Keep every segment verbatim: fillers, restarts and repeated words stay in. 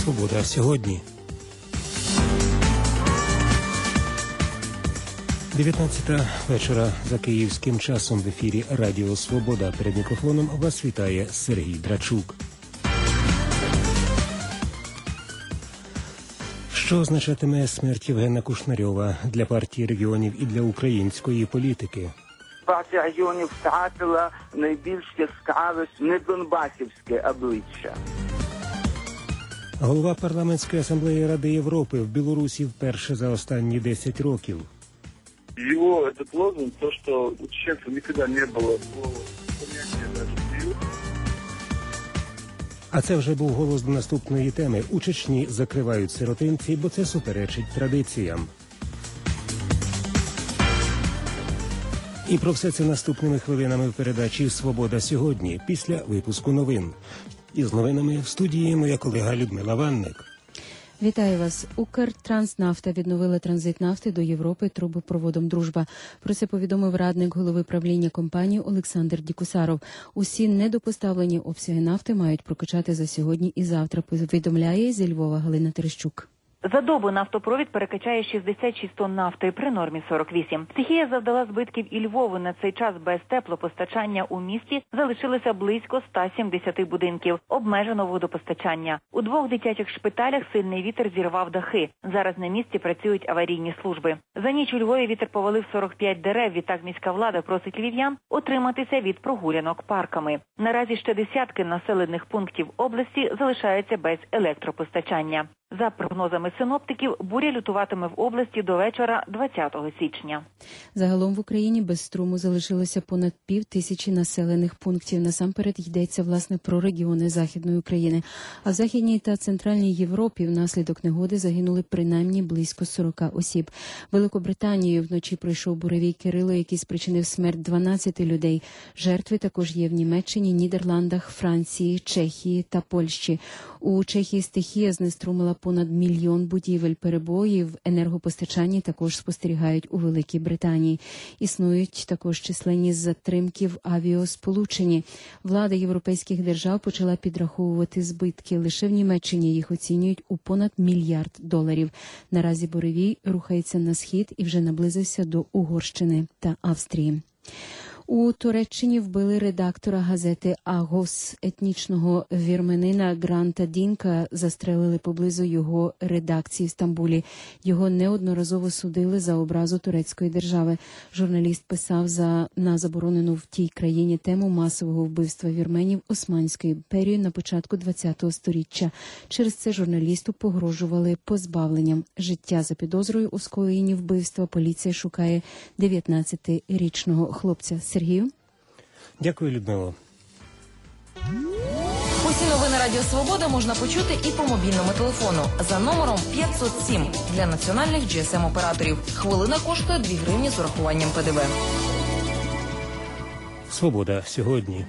Свобода сьогодні. дев'ятнадцята вечора за київським часом в ефірі Радіо Свобода. Перед мікрофоном вас вітає Сергій Драчук. Що означатиме смерть Євгена Кушнарьова для партії регіонів і для української політики? Партія регіонів втратила найбільш яскраве недонбасівське обличчя. Голова парламентської асамблеї Ради Європи в Білорусі вперше за останні десять років. Его этот лозунг, то, что у чеченцев никогда не было понятия даже «союз». А це вже був голос до наступної теми. У Чечні закривають сиротинці, бо це суперечить традиціям. І про все це наступними хвилинами в передачі «Свобода сьогодні» після випуску новин. Із новинами в студії моя колега Людмила Ванник. Вітаю вас. Укртранснафта відновила транзит нафти до Європи трубопроводом «Дружба». Про це повідомив радник голови правління компанії Олександр Дікусаров. Усі недопоставлені обсяги нафти мають прокачати за сьогодні і завтра, повідомляє зі Львова Галина Терещук. За добу нафтопровід перекачає шістдесят шість тонн нафти при нормі сорок вісім. Стихія завдала збитків і Львову. На цей час без теплопостачання у місті залишилося близько ста сімдесяти будинків. Обмежено водопостачання. У двох дитячих шпиталях сильний вітер зірвав дахи. Зараз на місці працюють аварійні служби. За ніч у Львові вітер повалив сорок п'ять дерев. Відтак міська влада просить львів'ян утриматися від прогулянок парками. Наразі ще десятки населених пунктів області залишаються без електропостачання. За прогнозами синоптиків, буря лютуватиме в області до вечора двадцятого січня. Загалом в Україні без струму залишилося понад пів тисячі населених пунктів. Насамперед йдеться, власне, про регіони Західної України. А в Західній та Центральній Європі внаслідок негоди загинули принаймні близько сорока осіб. Великобританією вночі пройшов буревій Кирило, який спричинив смерть дванадцяти людей. Жертви також є в Німеччині, Нідерландах, Франції, Чехії та Польщі. У Чехії стихія знеструмила понад мільйон будівель. Перебої в енергопостачанні також спостерігають у Великій Британії. Існують також численні затримки в авіасполученні. Влада європейських держав почала підраховувати збитки. Лише в Німеччині їх оцінюють у понад мільярд доларів. Наразі буревій рухається на схід і вже наблизився до Угорщини та Австрії. У Туреччині вбили редактора газети «Агос», етнічного вірменина Гранта Дінка, застрелили поблизу його редакції в Стамбулі. Його неодноразово судили за образу турецької держави. Журналіст писав за на заборонену в тій країні тему масового вбивства вірменів Османською імперією на початку ХХ століття. Через це журналісту погрожували позбавленням життя. За підозрою у скоєнні вбивства поліція шукає дев'ятнадцятирічного хлопця. Сергію. Дякую, Людмило. Усі новини Радіо Свобода можна почути і по мобільному телефону за номером п'ятсот сім для національних джі ес ем-операторів. Хвилина коштує дві гривні з урахуванням пе де ве. Свобода сьогодні.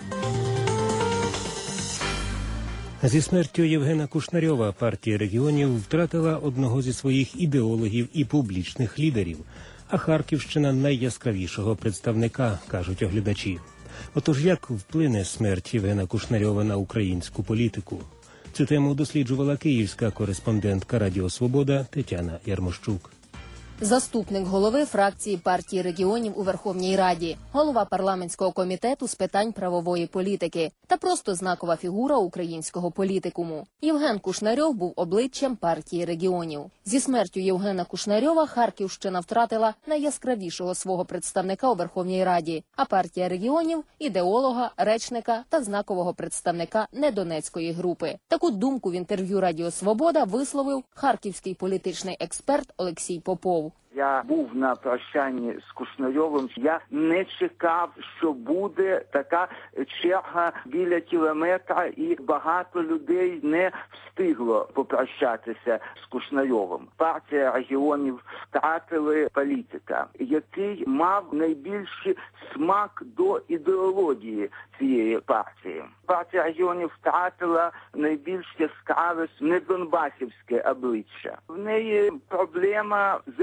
Зі смертю Євгена Кушнарьова партія регіонів втратила одного зі своїх ідеологів і публічних лідерів. А Харківщина – найяскравішого представника, кажуть оглядачі. Отож, як вплине смерть Євгена Кушнарьова на українську політику? Цю тему досліджувала київська кореспондентка Радіо Свобода Тетяна Ярмощук. Заступник голови фракції партії регіонів у Верховній Раді, голова парламентського комітету з питань правової політики та просто знакова фігура українського політикуму. Євген Кушнарьов був обличчям партії регіонів. Зі смертю Євгена Кушнарьова Харківщина втратила найяскравішого свого представника у Верховній Раді, а партія регіонів – ідеолога, речника та знакового представника недонецької групи. Таку думку в інтерв'ю Радіо Свобода висловив харківський політичний експерт Олексій Попов. Я був на прощанні з Кушнарьовим. Я не чекав, що буде така черга біля кілометра, і багато людей не встигло попрощатися з Кушнарьовим. Партія регіонів втратили політика, який мав найбільший смак до ідеології цієї партії. Партія регіонів втратила найбільш яскраве недонбасівське обличчя. В неї проблема замінити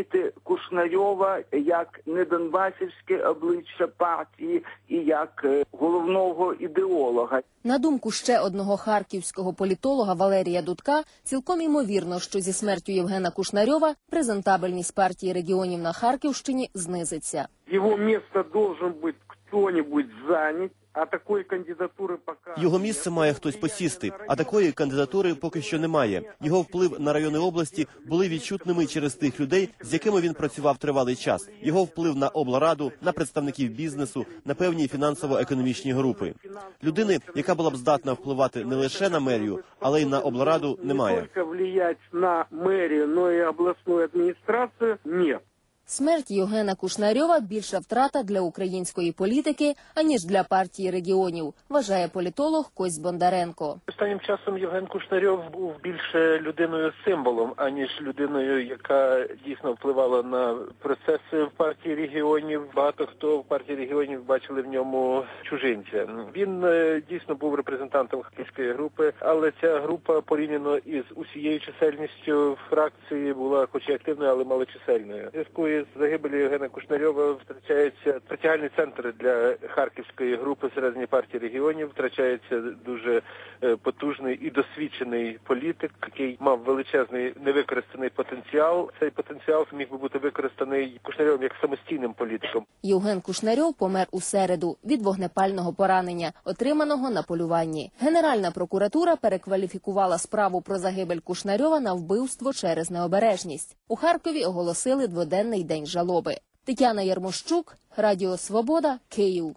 розуміти Кушнарьова як недонбасівське обличчя партії і як е, головного ідеолога. На думку ще одного харківського політолога Валерія Дудка, цілком імовірно, що зі смертю Євгена Кушнарьова презентабельність партії регіонів на Харківщині знизиться. Його місце должен бути хто-небудь зайнят. А такої кандидатури поки... Його місце має хтось посісти, а такої кандидатури поки що немає. Його вплив на райони області були відчутними через тих людей, з якими він працював тривалий час. Його вплив на облраду, на представників бізнесу, на певні фінансово-економічні групи. Людини, яка була б здатна впливати не лише на мерію, але й на облраду, немає. Не тільки впливати на мерію, але й обласну адміністрацію – ні. Смерть Євгена Кушнарьова – більша втрата для української політики, аніж для партії регіонів, вважає політолог Кость Бондаренко. Останнім часом Євген Кушнарьов був більше людиною-символом, аніж людиною, яка дійсно впливала на процеси в партії регіонів. Багато хто в партії регіонів бачили в ньому чужинця. Він дійсно був репрезентантом харківської групи, але ця група порівняно із усією чисельністю фракції була хоч і активною, але малочисельною. Зв'язку з загибелі Євгена Кушнарьова втрачається притягальний центр для харківської групи всередині партії регіонів, втрачається дуже потужний і досвідчений політик, який мав величезний невикористаний потенціал. Цей потенціал міг би бути використаний Кушнарьовим як самостійним політиком. Євген Кушнарьов помер у середу від вогнепального поранення, отриманого на полюванні. Генеральна прокуратура перекваліфікувала справу про загибель Кушнарьова на вбивство через необережність. У Харкові оголосили дводенний день жалоби. Тетяна Ярмощук, Радіо Свобода, Київ.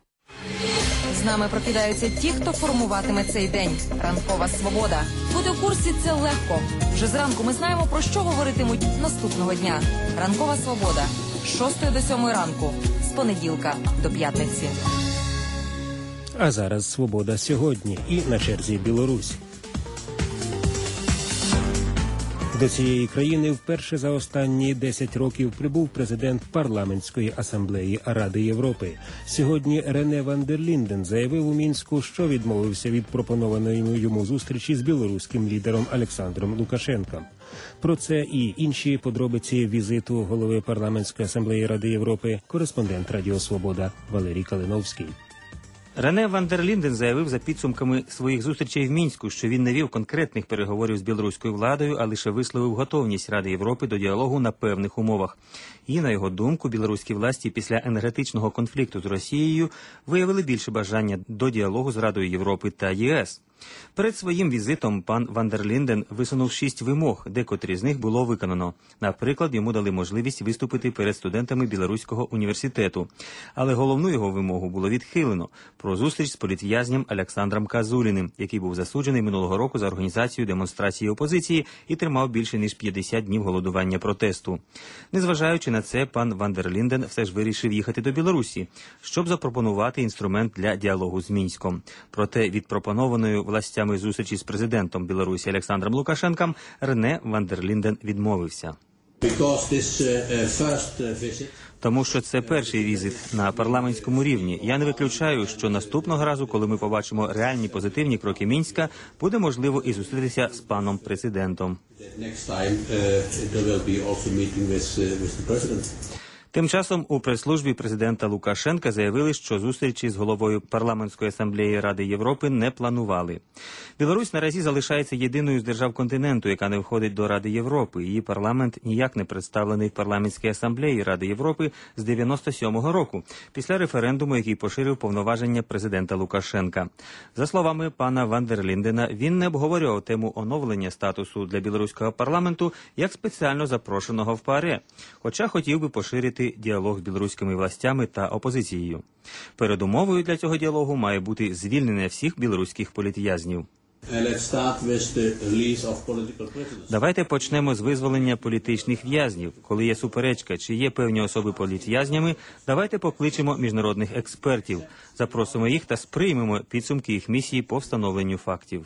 З нами прокидаються ті, хто формуватиме цей день. Ранкова свобода. Бути в курсі – це легко. Вже зранку ми знаємо, про що говоритимуть наступного дня. Ранкова свобода. З шостої до сьомої ранку. З понеділка до п'ятниці. А зараз «Свобода сьогодні» і на черзі Білорусь. До цієї країни вперше за останні десять років прибув президент Парламентської асамблеї Ради Європи. Сьогодні Рене ван дер Лінден заявив у Мінську, що відмовився від пропонованої йому зустрічі з білоруським лідером Олександром Лукашенком. Про це і інші подробиці візиту голови Парламентської асамблеї Ради Європи кореспондент Радіо Свобода Валерій Калиновський. Рене ван дер Лінден заявив за підсумками своїх зустрічей в Мінську, що він не вів конкретних переговорів з білоруською владою, а лише висловив готовність Ради Європи до діалогу на певних умовах. І, на його думку, білоруські власті після енергетичного конфлікту з Росією виявили більше бажання до діалогу з Радою Європи та ЄС. Перед своїм візитом пан ван дер Лінден висунув шість вимог, декотрі з них було виконано. Наприклад, йому дали можливість виступити перед студентами Білоруського університету. Але головну його вимогу було відхилено – про зустріч з політв'язням Олександром Казуліним, який був засуджений минулого року за організацію демонстрації опозиції і тримав більше ніж п'ятдесят днів голодування протесту. Незважаючи на це, пан ван дер Лінден все ж вирішив їхати до Білорусі, щоб запропонувати інструмент для діалогу з Мінськом. Проте від пропонованої властями зустрічі з президентом Білорусі Олександром Лукашенком Рене ван дер Лінден відмовився. Тому що це перший візит на парламентському рівні. Я не виключаю, що наступного разу, коли ми побачимо реальні позитивні кроки Мінська, буде можливо і зустрітися з паном президентом. Тим часом у прес-службі президента Лукашенка заявили, що зустрічі з головою Парламентської асамблеї Ради Європи не планували. Білорусь наразі залишається єдиною з держав континенту, яка не входить до Ради Європи. Її парламент ніяк не представлений в Парламентській асамблеї Ради Європи з дев'яносто сьомого року, після референдуму, який поширив повноваження президента Лукашенка. За словами пана ван дер Ліндена, він не обговорював тему оновлення статусу для білоруського парламенту як спеціально запрошеного в ПАРЕ, хоча хотів би поширити діалог з білоруськими властями та опозицією. Передумовою для цього діалогу має бути звільнення всіх білоруських політв'язнів. Давайте почнемо з визволення політичних в'язнів. Коли є суперечка, чи є певні особи політв'язнями, давайте покличемо міжнародних експертів, запросимо їх та сприймемо підсумки їх місії по встановленню фактів.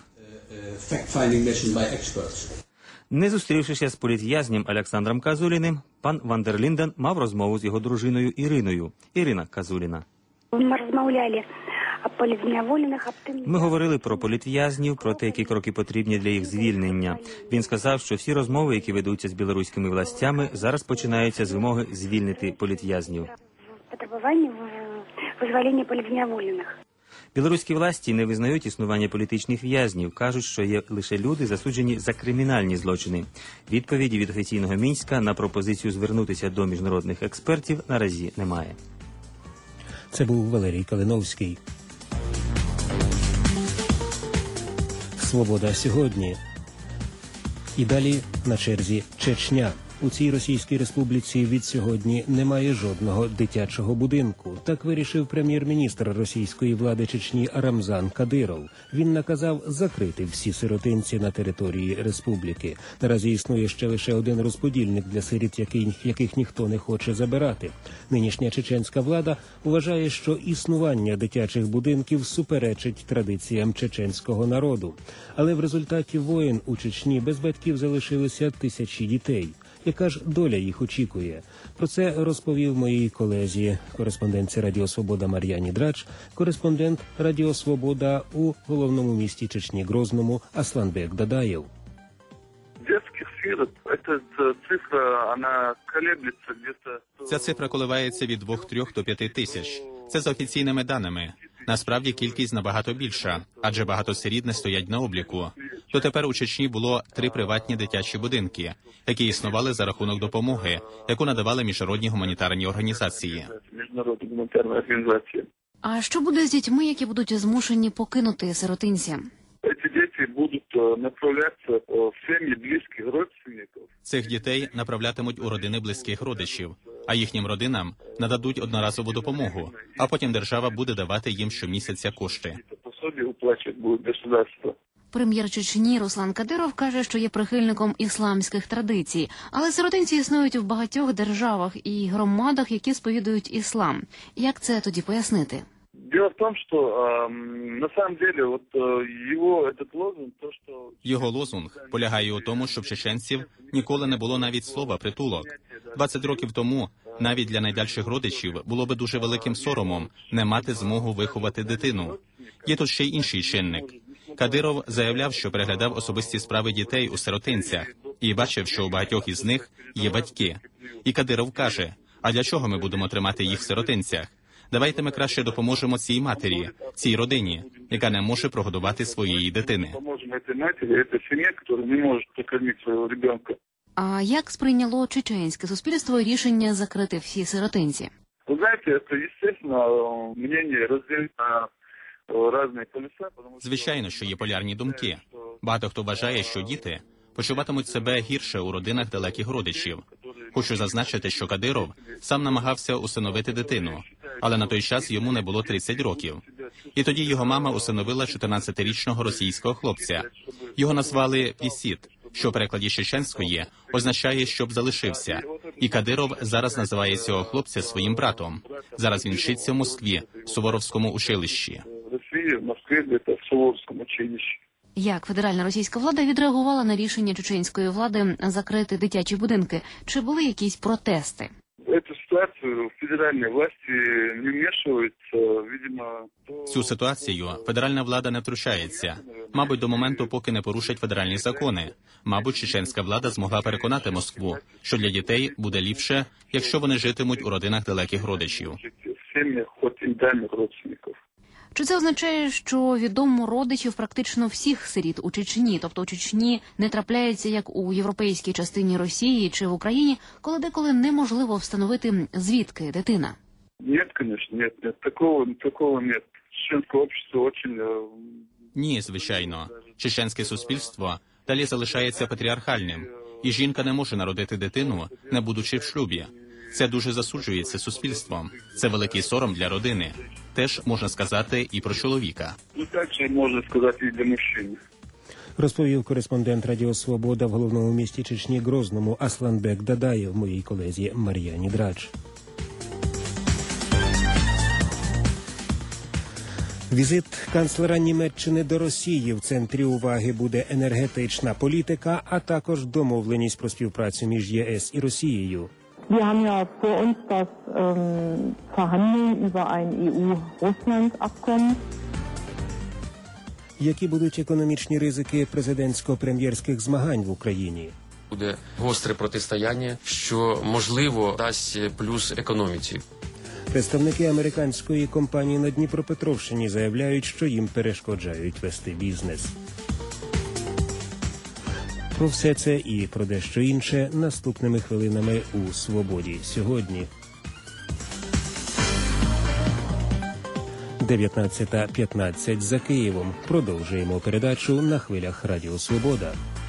Не зустрівшися з політв'язнем Олександром Казуліним, пан ван дер Лінден мав розмову з його дружиною Іриною. Ірина Казуліна. Ми розмовляли Ми говорили про політв'язнів, про те, які кроки потрібні для їх звільнення. Він сказав, що всі розмови, які ведуться з білоруськими властями, зараз починаються з вимоги звільнити політв'язнів. Білоруські власті не визнають існування політичних в'язнів, кажуть, що є лише люди, засуджені за кримінальні злочини. Відповіді від офіційного Мінська на пропозицію звернутися до міжнародних експертів наразі немає. Це був Валерій Калиновський. «Свобода сьогодні». І далі на черзі Чечня. У цій Російській Республіці від сьогодні немає жодного дитячого будинку. Так вирішив прем'єр-міністр російської влади Чечні Рамзан Кадиров. Він наказав закрити всі сиротинці на території республіки. Наразі існує ще лише один розподільник для сиріт, яких, яких ніхто не хоче забирати. Нинішня чеченська влада вважає, що існування дитячих будинків суперечить традиціям чеченського народу. Але в результаті воєн у Чечні без батьків залишилися тисячі дітей. Яка ж доля їх очікує? Про це розповів моїй колезі, кореспондентці Радіо Свобода Мар'яні Драч, кореспондент Радіо Свобода у головному місті Чечні Грозному Асланбек Дадаєв. Детских сирот, эта цифра, она колеблется где-то... Ця цифра коливається від двох-трьох до п'яти тисяч. Це за офіційними даними. Насправді кількість набагато більша, адже багато сиріт не стоять на обліку. Дотепер у Чечні було три приватні дитячі будинки, які існували за рахунок допомоги, яку надавали міжнародні гуманітарні організації. А що буде з дітьми, які будуть змушені покинути сиротинця? Ці діти будуть направлятися в сім'ї близьких родственників. Цих дітей направлятимуть у родини близьких родичів, а їхнім родинам нададуть одноразову допомогу, а потім держава буде давати їм щомісяця кошти. Прем'єр Чечні Руслан Кадиров каже, що є прихильником ісламських традицій, але сиротинці існують в багатьох державах і громадах, які сповідують іслам. Як це тоді пояснити? Дело в том, что э, на самом деле вот э, его этот лозунг, то что... Його лозунг полягає у тому, що в чеченців ніколи не було навіть слова «притулок». двадцять років тому навіть для найдальших родичів було би дуже великим соромом не мати змогу виховати дитину. Є тут ще й інший чинник. Кадиров заявляв, що переглядав особисті справи дітей у сиротинцях і бачив, що у багатьох із них є батьки. І Кадиров каже, а для чого ми будемо тримати їх в сиротинцях? Давайте ми краще допоможемо цій матері, цій родині, яка не може прогодувати своєї дитини. А як сприйняло чеченське суспільство рішення закрити всі сиротинці? Ви знаєте, це, звісно, мнення розділено на різні полюса. Звичайно, що є полярні думки. Багато хто вважає, що діти почуватимуть себе гірше у родинах далеких родичів. Хочу зазначити, що Кадиров сам намагався усиновити дитину, але на той час йому не було тридцять років. І тоді його мама усиновила чотирнадцятирічного російського хлопця. Його назвали «Пісіт», що в перекладі з чеченської означає «щоб залишився». І Кадиров зараз називає цього хлопця своїм братом. Зараз він вчиться в Москві, в Суворовському училищі. Як федеральна російська влада відреагувала на рішення чеченської влади закрити дитячі будинки? Чи були якісь протести? Эту ситуацию федеральные власти не вмешиваются, видимо... Цю ситуацію федеральна влада не втручається. Мабуть, до моменту, поки не порушать федеральні закони. Мабуть, чеченська влада змогла переконати Москву, що для дітей буде ліпше, якщо вони житимуть у родинах далеких родичів. В сім'ях, хоч і дальніх родственників. Чи це означає, що відомо родичів практично всіх сиріт у Чечні, тобто у Чечні не трапляється, як у європейській частині Росії чи в Україні, коли деколи неможливо встановити, звідки дитина? Ні, звісно, ні, ні. Такого, такого ні. Чеченське общество дуже... Ні, звичайно. Чеченське суспільство далі залишається патріархальним, і жінка не може народити дитину, не будучи в шлюбі. Це дуже засуджується суспільством. Це великий сором для родини. Теж можна сказати і про чоловіка. І також можна сказати і для мужчин. Розповів кореспондент Радіо Свобода в головному місті Чечні Грозному Асланбек Дадаєв моїй колезі Мар'яні Драч. Візит канцлера Німеччини до Росії. В центрі уваги буде енергетична політика, а також домовленість про співпрацю між ЄС і Росією. Wir haben ja vor uns das ähm, Verhandeln über ein E U-Russland-Abkommen. Які будуть економічні ризики президентсько-прем'єрських змагань в Україні? Буде гостре протистояння, що, можливо, дасть плюс економіці. Представники американської компанії на Дніпропетровщині заявляють, що їм перешкоджають вести бізнес. Про все це і про дещо інше наступними хвилинами у «Свободі сьогодні». дев'ятнадцята п'ятнадцять за Києвом. Продовжуємо передачу на хвилях Радіо Свобода.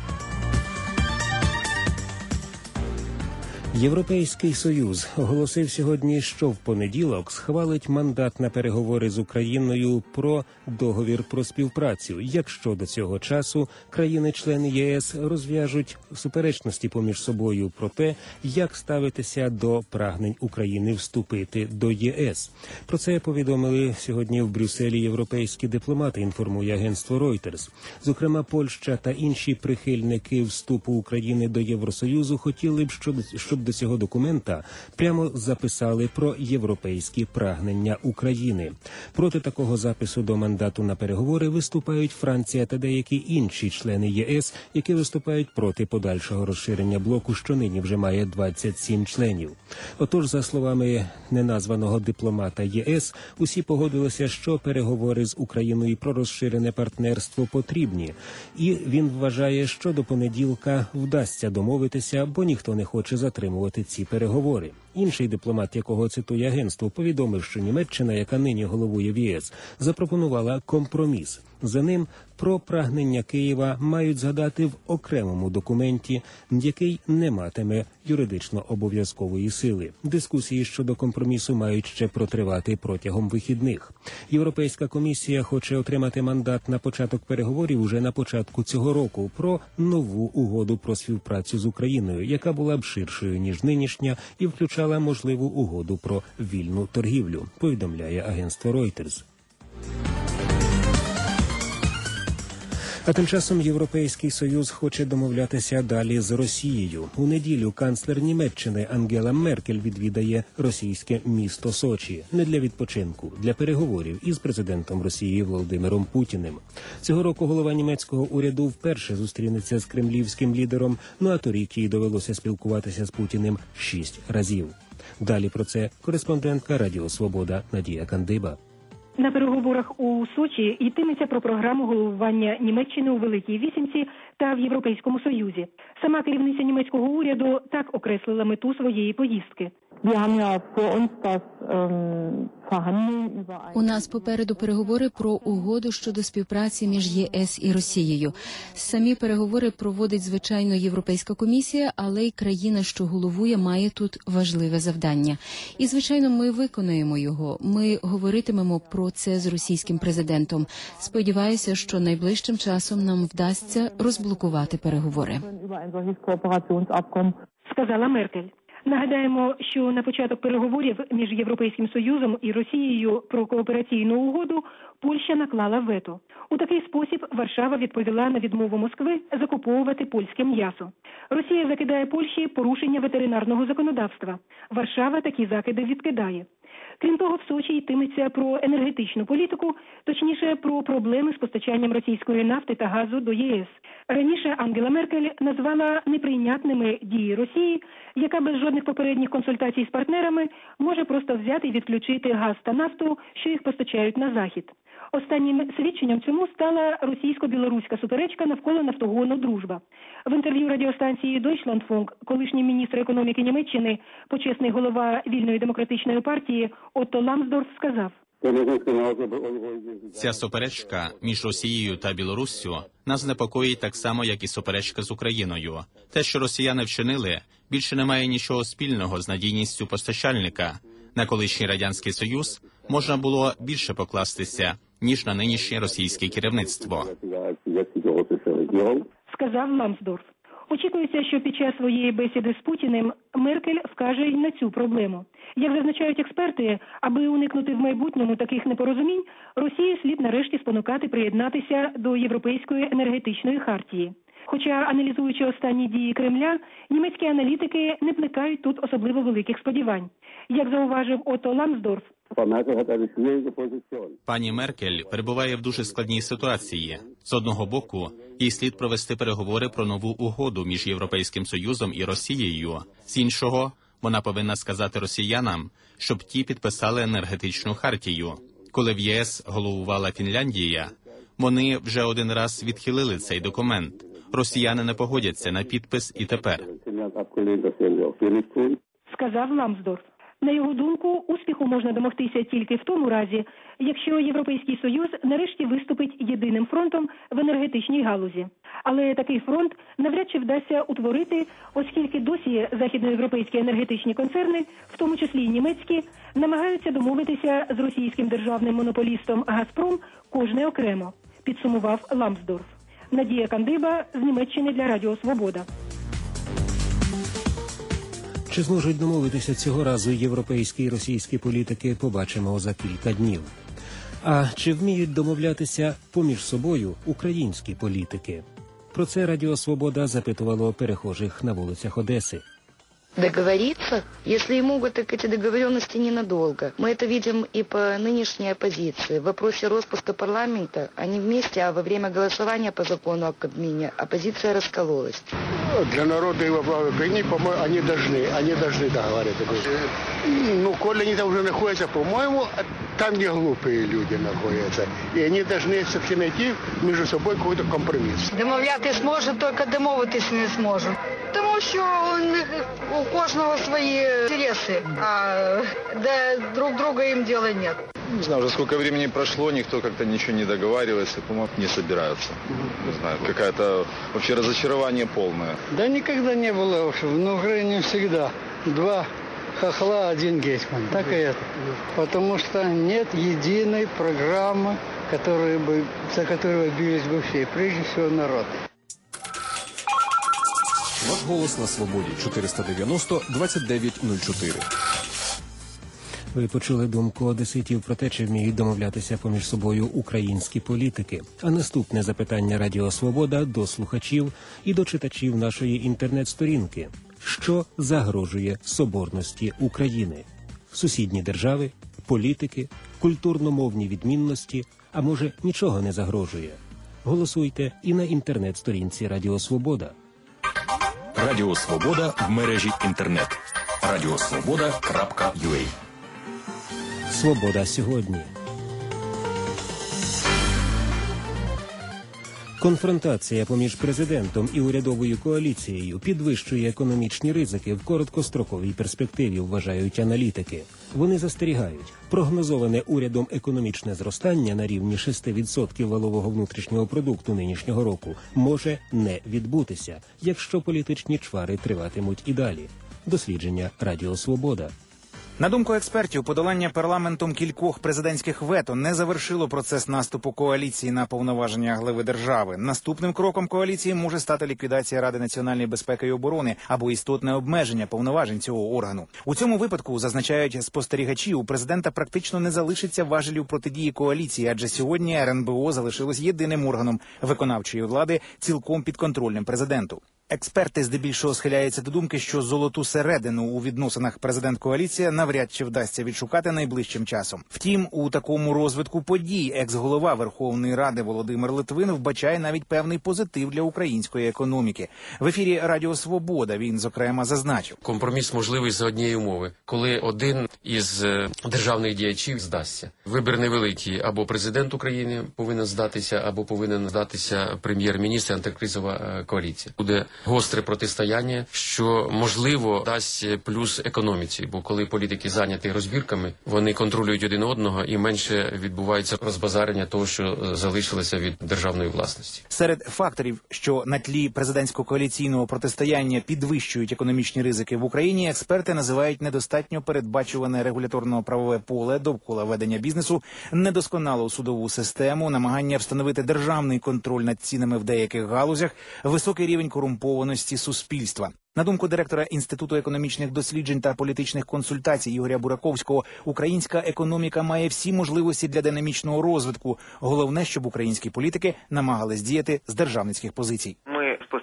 Європейський Союз оголосив сьогодні, що в понеділок схвалить мандат на переговори з Україною про договір про співпрацю, якщо до цього часу країни-члени ЄС розв'яжуть суперечності поміж собою про те, як ставитися до прагнень України вступити до ЄС. Про це повідомили сьогодні в Брюсселі європейські дипломати, інформує агентство Reuters. Зокрема, Польща та інші прихильники вступу України до Євросоюзу хотіли б, щоб, щоб до цього документа прямо записали про європейські прагнення України. Проти такого запису до мандату на переговори виступають Франція та деякі інші члени ЄС, які виступають проти подальшого розширення блоку, що нині вже має двадцять сім членів. Отож, за словами неназваного дипломата ЄС, усі погодилися, що переговори з Україною про розширене партнерство потрібні. І він вважає, що до понеділка вдасться домовитися, бо ніхто не хоче затримувати ці переговори. Інший дипломат, якого цитує агентство, повідомив, що Німеччина, яка нині головує в ЄС, запропонувала компроміс. За ним про прагнення Києва мають згадати в окремому документі, який не матиме юридично обов'язкової сили. Дискусії щодо компромісу мають ще протривати протягом вихідних. Європейська комісія хоче отримати мандат на початок переговорів уже на початку цього року про нову угоду про співпрацю з Україною, яка була б ширшою, ніж нинішня, і включала можливу угоду про вільну торгівлю, повідомляє агентство Reuters. А тим часом Європейський Союз хоче домовлятися далі з Росією. У неділю канцлер Німеччини Ангела Меркель відвідає російське місто Сочі. Не для відпочинку, для переговорів із президентом Росії Володимиром Путіним. Цього року голова німецького уряду вперше зустрінеться з кремлівським лідером, ну а торік їй довелося спілкуватися з Путіним шість разів. Далі про це кореспондентка Радіо Свобода Надія Кандиба. На переговорах у Сочі йтиметься про програму головування Німеччини у Великій Вісімці та в Європейському Союзі. Сама керівниця німецького уряду так окреслила мету своєї поїздки. У нас попереду переговори про угоду щодо співпраці між ЄС і Росією. Самі переговори проводить, звичайно, Європейська комісія, але й країна, що головує, має тут важливе завдання. І, звичайно, ми виконуємо його. Ми говоритимемо про це з російським президентом. Сподіваюся, що найближчим часом нам вдасться розблокувати переговори. Сказала Меркель. Нагадаємо, що на початок переговорів між Європейським Союзом і Росією про коопераційну угоду Польща наклала вето. У такий спосіб Варшава відповіла на відмову Москви закуповувати польське м'ясо. Росія закидає Польщі порушення ветеринарного законодавства. Варшава такі закиди відкидає. Крім того, в Сочі йтиметься про енергетичну політику, точніше про проблеми з постачанням російської нафти та газу до ЄС. Раніше Ангела Меркель назвала неприйнятними дії Росії, яка без жодних попередніх консультацій з партнерами може просто взяти і відключити газ та нафту, що їх постачають на Захід. Останнім свідченням цьому стала російсько-білоруська суперечка навколо нафтогону «Дружба». В інтерв'ю радіостанції Deutschlandfunk колишній міністр економіки Німеччини, почесний голова Вільної демократичної партії Отто Ламсдорф сказав: Ця суперечка між Росією та Білоруссю нас непокоїть так само, як і суперечка з Україною. Те, що росіяни вчинили, більше не має нічого спільного з надійністю постачальника. На колишній Радянський Союз можна було більше покластися, ніж на нинішнє російське керівництво. Сказав Ламсдорф. Очікується, що під час своєї бесіди з Путіним Меркель вкаже й на цю проблему. Як зазначають експерти, аби уникнути в майбутньому таких непорозумінь, Росію слід нарешті спонукати приєднатися до Європейської енергетичної хартії. Хоча, аналізуючи останні дії Кремля, німецькі аналітики не плекають тут особливо великих сподівань. Як зауважив Отто Ламсдорф, Пані Меркель перебуває в дуже складній ситуації. З одного боку, їй слід провести переговори про нову угоду між Європейським Союзом і Росією. З іншого, вона повинна сказати росіянам, щоб ті підписали енергетичну хартію. Коли в ЄС головувала Фінляндія, вони вже один раз відхилили цей документ. Росіяни не погодяться на підпис і тепер. Сказав Ламсдорф. На його думку, успіху можна домогтися тільки в тому разі, якщо Європейський Союз нарешті виступить єдиним фронтом в енергетичній галузі. Але такий фронт навряд чи вдасться утворити, оскільки досі західноєвропейські енергетичні концерни, в тому числі й німецькі, намагаються домовитися з російським державним монополістом «Газпром» кожне окремо, підсумував Ламсдорф. Надія Кандиба з Німеччини для Радіо Свобода. Чи зможуть домовитися цього разу європейські і російські політики, побачимо за кілька днів. А чи вміють домовлятися поміж собою українські політики? Про це Радіо Свобода запитувало перехожих на вулицях Одеси. Договориться? Если и могут, так эти договоренности ненадолго. Мы это видим и по нынешней оппозиции. В вопросе распуска парламента они вместе, а во время голосования по закону о Кабмине оппозиция раскололась. Для народа и во благо Украины, по-моему, они должны, они должны договариваться. Ну, коли они там уже находятся, по-моему, там, где глупые люди находятся. И они должны все-таки найти между собой какой-то компромисс. Домовлятись можуть, тільки домовитись не зможуть. Тому що у кожного свої інтереси, а до друг друга їм діла нет. Не знаю, уже сколько времени прошло, никто как-то ничего не договаривается, по-моему, не собираются. Не знаю, какая-то вообще разочарование полное. Да никогда не было, в общем, на Украине всегда два хохла, один гетьман, так и это. Потому что нет единой программы, которая бы, за которую бились бы все, прежде всего народ. Ваш голос на свободі. чотириста дев'яносто двадцять дев'ять нуль чотири. Ви почули думку одеситів про те, чи вміють домовлятися поміж собою українські політики. А наступне запитання Радіо Свобода до слухачів і до читачів нашої інтернет-сторінки. Що загрожує соборності України? Сусідні держави, політики, культурно-мовні відмінності, а може нічого не загрожує? Голосуйте і на інтернет-сторінці Радіо Свобода. Радіо Свобода в мережі інтернет. радіосвобода крапка ю а. Свобода сьогодні. Конфронтація поміж президентом і урядовою коаліцією підвищує економічні ризики в короткостроковій перспективі, вважають аналітики. Вони застерігають, прогнозоване урядом економічне зростання на рівні шість відсотків валового внутрішнього продукту нинішнього року може не відбутися, якщо політичні чвари триватимуть і далі. Дослідження Радіо Свобода. На думку експертів, подолання парламентом кількох президентських вето не завершило процес наступу коаліції на повноваження глави держави. Наступним кроком коаліції може стати ліквідація Ради національної безпеки і оборони або істотне обмеження повноважень цього органу. У цьому випадку, зазначають спостерігачі, у президента практично не залишиться важелів протидії коаліції, адже сьогодні ер ен бе о залишилось єдиним органом виконавчої влади, цілком підконтрольним президенту. Експерти здебільшого схиляються до думки, що золоту середину у відносинах президент-коаліція навряд чи вдасться відшукати найближчим часом. Втім, у такому розвитку подій екс-голова Верховної Ради Володимир Литвин вбачає навіть певний позитив для української економіки. В ефірі Радіо Свобода він, зокрема, зазначив. Компроміс можливий за однієї умови, коли один із державних діячів здасться. Вибір невеликий. Або президент України повинен здатися, або повинен здатися прем'єр-міністр, антикризова коаліція. Буде гостре протистояння, що, можливо, дасть плюс економіці, бо коли політики зайняті розбірками, вони контролюють один одного і менше відбувається розбазарення того, що залишилося від державної власності. Серед факторів, що на тлі президентсько-коаліційного протистояння підвищують економічні ризики в Україні, експерти називають недостатньо передбачуване регуляторно-правове поле довкола ведення бізнесу, недосконалу судову систему, намагання встановити державний контроль над цінами в деяких галузях, високий рівень корумпованості суспільства. На думку директора Інституту економічних досліджень та політичних консультацій Ігоря Бураковського, українська економіка має всі можливості для динамічного розвитку. Головне, щоб українські політики намагались діяти з державницьких позицій. Ми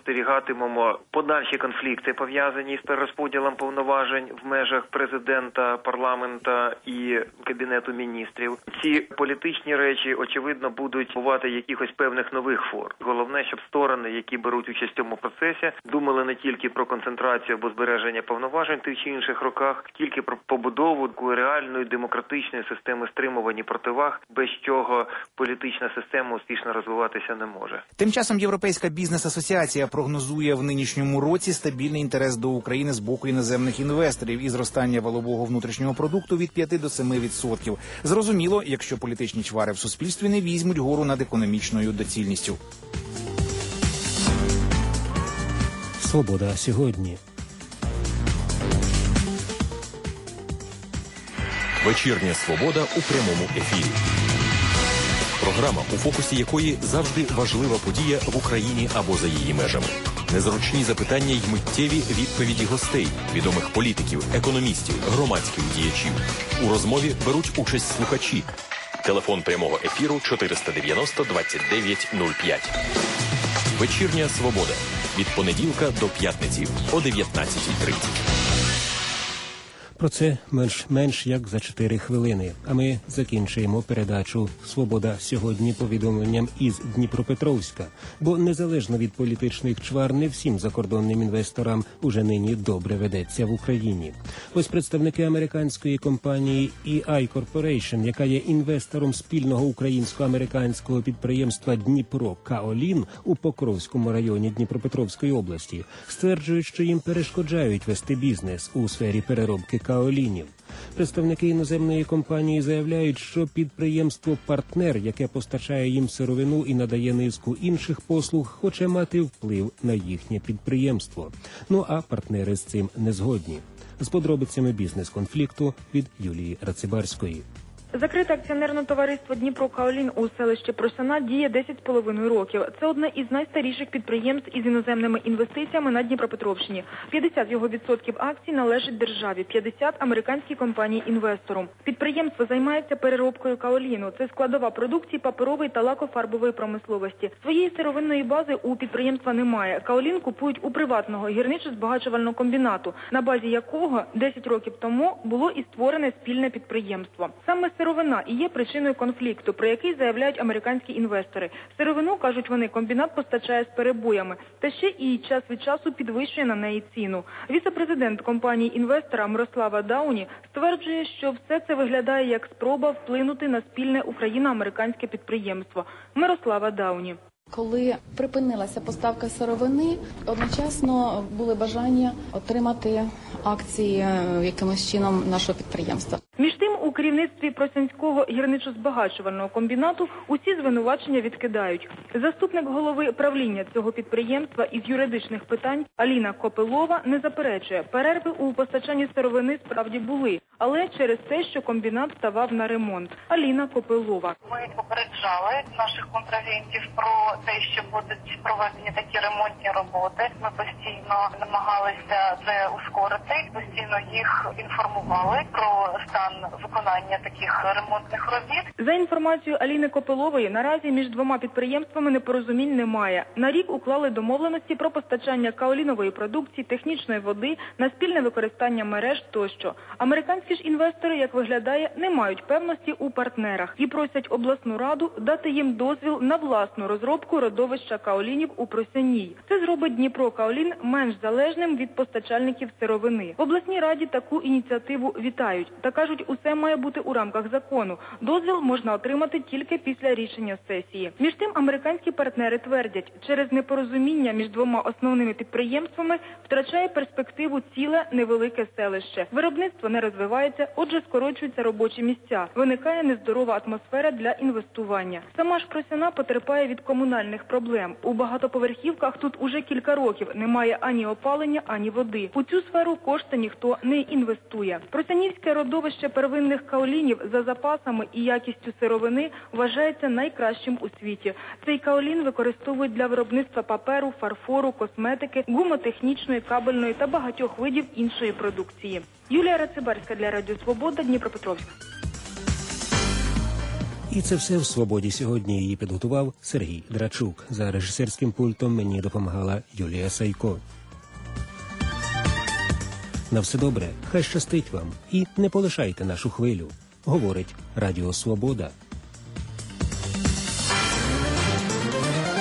спостерігатимемо подальші конфлікти, пов'язані з перерозподілом повноважень в межах президента, парламента і Кабінету міністрів. Ці політичні речі, очевидно, будуть бувати якихось певних нових форм. Головне, щоб сторони, які беруть участь в цьому процесі, думали не тільки про концентрацію або збереження повноважень в тих чи інших роках, тільки про побудову такої реальної демократичної системи стримувань і противаг, без чого політична система успішно розвиватися не може. Тим часом Європейська бізнес-асоціація прогнозує в нинішньому році стабільний інтерес до України з боку іноземних інвесторів і зростання валового внутрішнього продукту від п'яти до семи відсотків. Зрозуміло, якщо політичні чвари в суспільстві не візьмуть гору над економічною доцільністю. Свобода сьогодні. Вечірня свобода у прямому ефірі. Програма, у фокусі якої завжди важлива подія в Україні або за її межами. Незручні запитання й миттєві відповіді гостей, відомих політиків, економістів, громадських діячів. У розмові беруть участь слухачі. Телефон прямого ефіру чотириста дев'яносто двадцять дев'ять нуль п'ять. Вечірня свобода. Від понеділка до п'ятниці о дев'ятнадцятій тридцять. Про це менш менш як за чотири хвилини. А ми закінчуємо передачу «Свобода сьогодні» повідомленням із Дніпропетровська. Бо незалежно від політичних чвар, не всім закордонним інвесторам уже нині добре ведеться в Україні. Ось представники американської компанії і ай Corporation, яка є інвестором спільного українсько-американського підприємства «Дніпро Каолін» у Покровському районі Дніпропетровської області, стверджують, що їм перешкоджають вести бізнес у сфері переробки каолінів. Представники іноземної компанії заявляють, що підприємство-партнер, яке постачає їм сировину і надає низку інших послуг, хоче мати вплив на їхнє підприємство. Ну а партнери з цим не згодні. З подробицями бізнес-конфлікту від Юлії Рацибарської. Закрите акціонерне товариство «Дніпро Каолін» у селищі Просяна діє десять з половиною років. Це одне із найстаріших підприємств із іноземними інвестиціями на Дніпропетровщині. п'ятдесят його відсотків акцій належить державі, п'ятдесят – американській компанії-інвестору. Підприємство займається переробкою каоліну. Це складова продукції паперової та лакофарбової промисловості. Своєї сировинної бази у підприємства немає. Каолін купують у приватного гірничо-збагачувального комбінату, на базі якого десять років тому було і створене спільне підприємство. Саме сировина і є причиною конфлікту, про який заявляють американські інвестори. Сировину, кажуть вони, комбінат постачає з перебоями, та ще і час від часу підвищує на неї ціну. Віце-президент компанії-інвестора Мирослава Дауні стверджує, що все це виглядає як спроба вплинути на спільне україно-американське підприємство. Мирослава Дауні. Коли припинилася поставка сировини, одночасно були бажання отримати акції якимось чином нашого підприємства. Між тим, у керівництві Просянського гірничо-збагачувального комбінату усі звинувачення відкидають. Заступник голови правління цього підприємства із юридичних питань Аліна Копилова не заперечує, перерви у постачанні сировини справді були, але через те, що комбінат ставав на ремонт. Аліна Копилова. Ми попереджали наших контрагентів про те, що будуть проведені такі ремонтні роботи. Ми постійно намагалися це ускорити, постійно їх інформували про стан виконання таких ремонтних робіт. За інформацією Аліни Копилової, наразі між двома підприємствами непорозумінь немає. На рік уклали домовленості про постачання каолінової продукції, технічної води, на спільне використання мереж тощо. Американські ж інвестори, як виглядає, не мають певності у партнерах і просять обласну раду дати їм дозвіл на власну розробку родовища каолінів у Просяній. Це зробить Дніпро Каолін менш залежним від постачальників сировини. В обласній раді таку ініціативу вітають та кажуть, усе має бути у рамках закону. Дозвіл можна отримати тільки після рішення сесії. Між тим, американські партнери твердять, через непорозуміння між двома основними підприємствами втрачає перспективу ціле невелике селище. Виробництво не розвивається, отже скорочуються робочі місця. Виникає нездорова атмосфера для інвестування. Сама ж Просяна потерпає від комунальних проблем. У багатоповерхівках тут уже кілька років немає ані опалення, ані води. У цю сферу кошти ніхто не інвестує. Просянівське родовище первинних каолінів за запасами і якістю сировини вважається найкращим у світі. Цей каолін використовують для виробництва паперу, фарфору, косметики, гумотехнічної, кабельної та багатьох видів іншої продукції. Юлія Рацибарська для Радіо Свобода, Дніпропетровськ. І це все в «Свободі сьогодні». Її підготував Сергій Драчук. За режисерським пультом мені допомагала Юлія Сайко. На все добре, хай щастить вам і не полишайте нашу хвилю. Говорить Радіо Свобода.